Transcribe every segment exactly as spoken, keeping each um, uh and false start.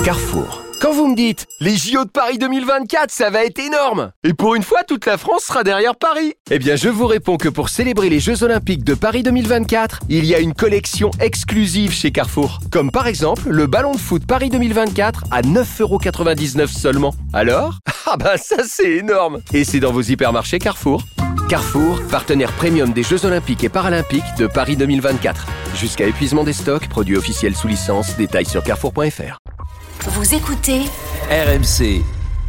Carrefour. Quand vous me dites « Les J O de Paris deux mille vingt-quatre, ça va être énorme !» Et pour une fois, toute la France sera derrière Paris. Eh bien, je vous réponds que pour célébrer les Jeux Olympiques de Paris deux mille vingt-quatre, il y a une collection exclusive chez Carrefour. Comme par exemple, le ballon de foot Paris deux mille vingt-quatre à neuf euros quatre-vingt-dix-neuf seulement. Alors ? Ah bah ça c'est énorme ! Et c'est dans vos hypermarchés Carrefour. Carrefour, partenaire premium des Jeux Olympiques et Paralympiques de Paris deux mille vingt-quatre. Jusqu'à épuisement des stocks, produits officiels sous licence, détails sur carrefour point f r. Vous écoutez R M C.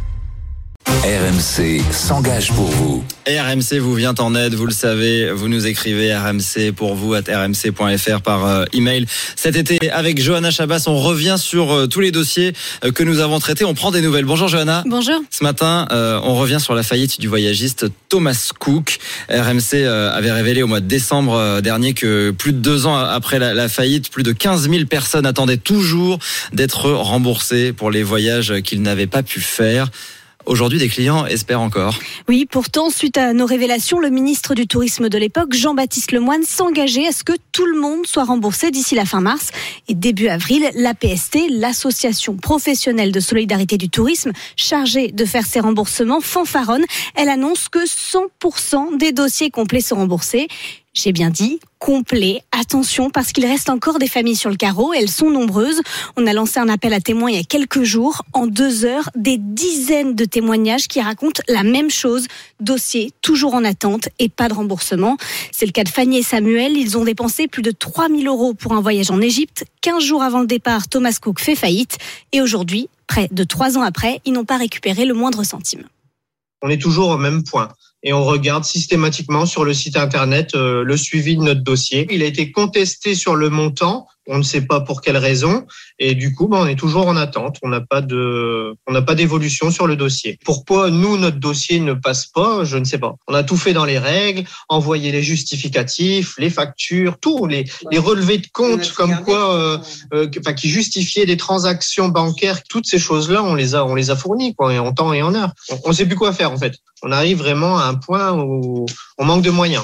R M C s'engage pour vous. Et R M C vous vient en aide, vous le savez, vous nous écrivez R M C pour vous à r m c point f r par euh, email. Cet été, avec Johanna Chabas, on revient sur euh, tous les dossiers euh, que nous avons traités. On prend des nouvelles. Bonjour Johanna. Bonjour. Ce matin, euh, on revient sur la faillite du voyagiste Thomas Cook. R M C euh, avait révélé au mois de décembre euh, dernier que plus de deux ans après la, la faillite, plus de quinze mille personnes attendaient toujours d'être remboursées pour les voyages qu'ils n'avaient pas pu faire. Aujourd'hui, des clients espèrent encore. Oui, pourtant, suite à nos révélations, le ministre du Tourisme de l'époque, Jean-Baptiste Lemoyne, s'engageait à ce que tout le monde soit remboursé d'ici la fin mars. Et début avril, l'A P S T, l'association professionnelle de solidarité du tourisme, chargée de faire ces remboursements, fanfaronne. Elle annonce que cent pour cent des dossiers complets sont remboursés. J'ai bien dit complet. Attention, parce qu'il reste encore des familles sur le carreau. Elles sont nombreuses. On a lancé un appel à témoins il y a quelques jours. En deux heures, des dizaines de témoignages qui racontent la même chose. Dossier toujours en attente et pas de remboursement. C'est le cas de Fanny et Samuel. Ils ont dépensé plus de trois mille euros pour un voyage en Égypte. quinze jours avant le départ, Thomas Cook fait faillite. Et aujourd'hui, près de trois ans après, ils n'ont pas récupéré le moindre centime. On est toujours au même point. Et on regarde systématiquement sur le site internet euh, le suivi de notre dossier. Il a été contesté sur le montant, on ne sait pas pour quelle raison, et du coup, ben, on est toujours en attente. On n'a pas de, on n'a pas d'évolution sur le dossier. Pourquoi nous notre dossier ne passe pas, je ne sais pas. On a tout fait dans les règles, envoyé les justificatifs, les factures, tout, les, les relevés de compte, comme quoi, euh, euh, enfin, qui justifiaient des transactions bancaires. Toutes ces choses-là, on les a, on les a fournies, quoi, en temps et en heure. On ne sait plus quoi faire en fait. On arrive vraiment à un point où on manque de moyens.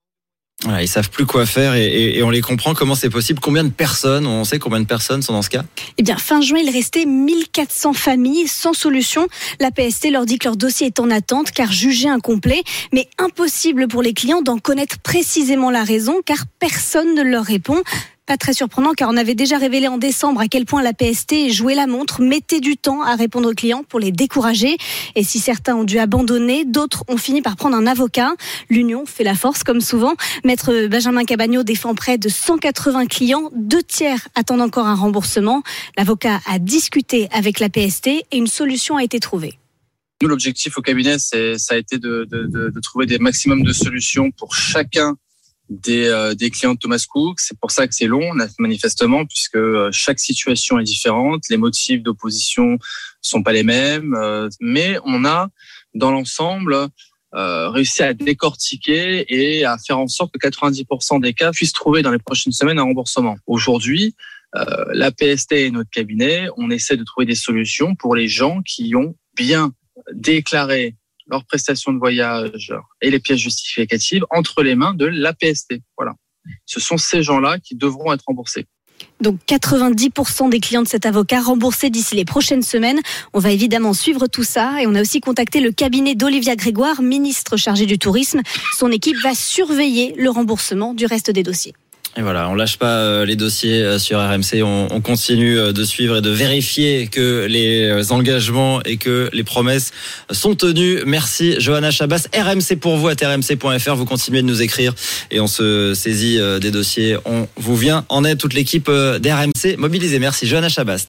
Voilà, ils savent plus quoi faire et, et, et on les comprend. Comment c'est possible? Combien de personnes, on sait combien de personnes sont dans ce cas? Eh bien, fin juin, il restait mille quatre cents familles sans solution. La P S T leur dit que leur dossier est en attente car jugé incomplet, mais impossible pour les clients d'en connaître précisément la raison car personne ne leur répond. Pas très surprenant car on avait déjà révélé en décembre à quel point la P S T jouait la montre, mettait du temps à répondre aux clients pour les décourager. Et si certains ont dû abandonner, d'autres ont fini par prendre un avocat. L'union fait la force comme souvent. Maître Benjamin Cabagno défend près de cent quatre-vingts clients. Deux tiers attendent encore un remboursement. L'avocat a discuté avec la P S T et une solution a été trouvée. Nous, l'objectif au cabinet, c'est, ça a été de, de, de, de trouver des maximums de solutions pour chacun des, euh, des clients de Thomas Cook. C'est pour ça que c'est long, manifestement, puisque euh, chaque situation est différente, les motifs d'opposition sont pas les mêmes, euh, mais on a, dans l'ensemble, euh, réussi à décortiquer et à faire en sorte que quatre-vingt-dix pour cent des cas puissent trouver dans les prochaines semaines un remboursement. Aujourd'hui, euh, la P S T et notre cabinet, on essaie de trouver des solutions pour les gens qui ont bien déclaré leurs prestations de voyage et les pièces justificatives entre les mains de l'A P S T. Voilà. Ce sont ces gens-là qui devront être remboursés. Donc quatre-vingt-dix pour cent des clients de cet avocat remboursés d'ici les prochaines semaines. On va évidemment suivre tout ça et on a aussi contacté le cabinet d'Olivia Grégoire, ministre chargée du tourisme. Son équipe va surveiller le remboursement du reste des dossiers. Et voilà, on lâche pas les dossiers sur R M C, on, on continue de suivre et de vérifier que les engagements et que les promesses sont tenues. Merci Johanna Chabas. R M C pour vous à r m c point f r, vous continuez de nous écrire et on se saisit des dossiers. On vous vient en aide, toute l'équipe d'R M C mobilisée. Merci Johanna Chabas.